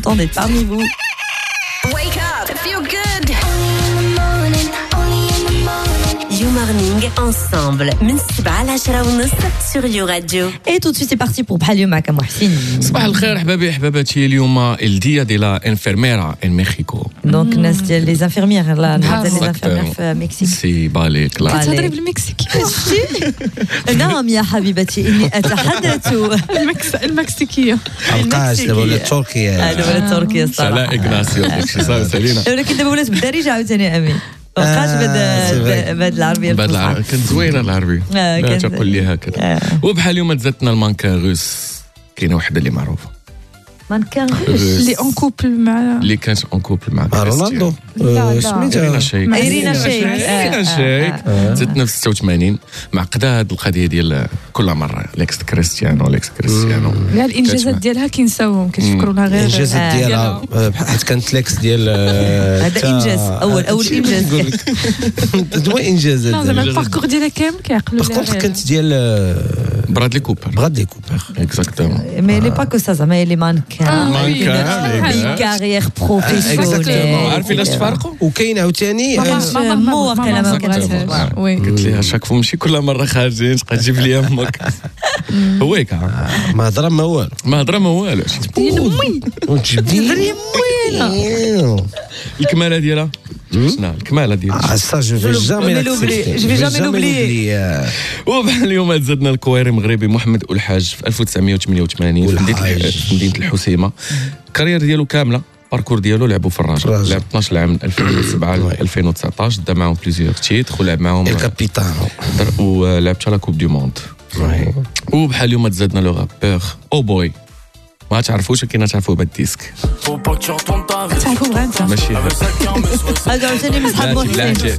content d'être parmi vous. Wake up, feel good. You Morning ensemble من 7 ل 10:30 sur You Radio. Et tout de suite c'est parti pour بحال اليوم معكم محسن. صباح الخير حبابي حباباتي. اليوم الديا دي لا انفيرميرا ان مكسيكو. دونك الناس ديال لي انفيرميير لا نهار لي انفيرميير في المكسيك. سي باليك لا تهضري بالمكسيكي. نعم يا حبيبتي اني اتحدث المكسيكيه. القاش دابا ولا التركيه. دابا ولا التركيه الصراحه. سلا اغناسيو داكشي صافي سالينا. ولكن دابا ولات بالدارجه عاوتاني امين. بقاش بهاد العربيه الفصحى. كانت زوينه العربيه. لا تقول لي هكذا. وبحال اليوم تزادنا المانكان روس. كاينه وحده اللي معروفه مانكان اللي اون كوبل مع اللي كانت اون كوبل مع رونالدو. سميتها شيك. ايرينا شيك. زدنا في 86. معقده هاد القضيه ديال كل مره ليكس كريستيانو. لا الانجازات ديالها كينساوهم كيتفكروا لها غير الانجازات ديالها حيت كانت ليكس ديال هذا انجاز اول انجاز. دوا انجازات. لا زعما الباركور ديالها كامل كيعقلوا باغ كونطخ كانت ديال برادلي كوبر اكزاكتومون. مي لي با كو سا زعما لي مانكان كارير بروفيسيونيل. عارفين علاش تفارقوا؟ وكاين عاوتاني مو واقيلا ما كنعرفش. وي قلت لها شاك فو ماشي كل مره خارجين تبقى تجيب لي امك. هو هيك ما هضره ما والو. ما هضره ما والو. وتجبدي الكماله ديالها شنو الكماله ديالها؟ سا جو في جامي لوبلي. وبحال اليوم تزادنا الكويري مغربي محمد الحاج في 1988 في مدينه الحسيمه. الكارير ديالو كامله باركور ديالو لعبوا في الرجاء. لعب 12 عام من 2007 ل 2019. دا معاهم بليزيور تيتر ولعب معاهم الكابيتان ولعب حتى لا كوب دو موند. وبحال اليوم تزادنا لو رابور او بوي. ما تعرفوش كي تعرفوا بالديسك. تعرفوا غير انت ماشي هذا عاوتاني من صحاب محسن.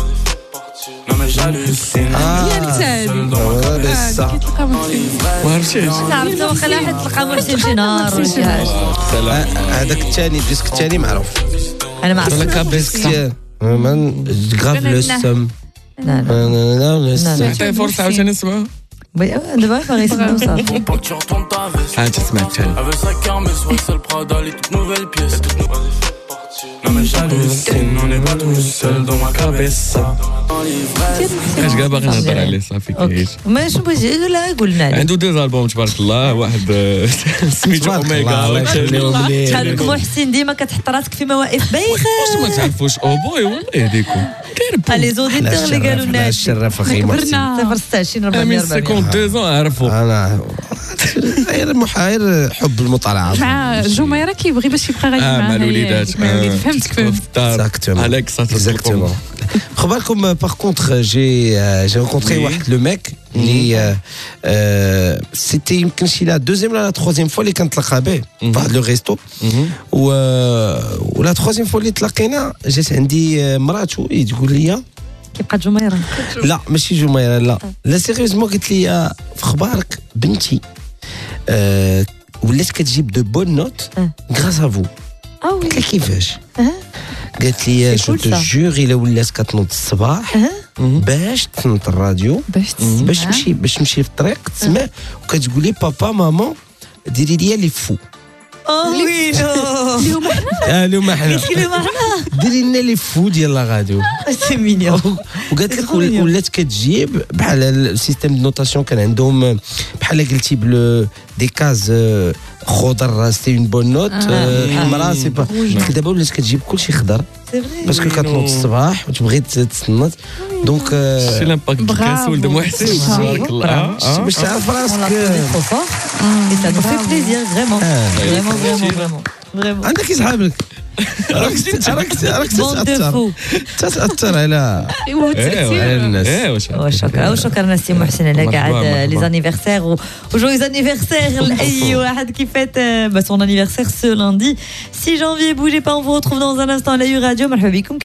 ما عرفتيش تعرف لو خلاه حد تلقى محسن شي نهار ولا شي حاجه. هذاك الثاني الديسك الثاني معروف. انا ما عرفتش. كابيسك من غاف لو سم. لا عطيه فرصه عاوتاني نسمعها. دابا باغي يسمعوا صافي. تسمع الثاني. اش كاع باغي نهضر عليه صافي كايش. ما شنو بغيتي لا قلنا عنده دو البوم تبارك الله. واحد سميتو اوميغا. تعرف محسن ديما كتحط راسك في مواقف بايخه. واش ما تعرفوش او بوي والله يهديكم. لي زوديتور اللي قالوا لنا الشرف اخي كبرنا 026 من 440. 52 عرفوا. انا غير حب المطالعه مع جميره كيبغي باش يبقى غادي مع الوليدات. فهمتك Exactement. خبالكم باغ كونتر جي rencontré واحد لو ميك اللي سيتي يمكن شي لا دوزيام ولا تروزيام فوا اللي كنتلاقى به واحد لو ريستو. ولا تروزيام فوا اللي تلاقينا جات عندي مراتو تقول لي كيبقى جميره. لا ماشي جميره لا سيريوزمون قلت لي في خبارك بنتي ولات كتجيب دو بون نوت غراس ا فو. قلت لها كيفاش؟ قالت لي جو تو جور الا ولات كتنوض الصباح باش تنط الراديو باش تمشي في الطريق تسمع وكتقول لي بابا ماما ديري لي لي فو. اليوم اليوم حنا ديري لنا لي فو ديال لا راديو. سي مينيون. وقالت لك ولات كتجيب بحال السيستيم دو نوتاسيون كان عندهم بحال قلتي بلو دي كاز خضر سي اون بون نوت. المراه سي با دابا ولات كتجيب كلشي خضر باسكو كتنوض الصباح وتبغي تسنط دونك سي لامباكت ديال ولد محسن تبارك الله. باش تعرف راسك et ça nous fait plaisir vraiment vraiment. عندك يسحابك راك تتاثر على الناس. وشكرا سي محسن على كاع لي انيفرسير وجويز انيفرسير لاي واحد كي فات son anniversaire ce lundi 6 janvier. Bougez pas, on vous retrouve dans un instant à la Radio. مرحبا بكم.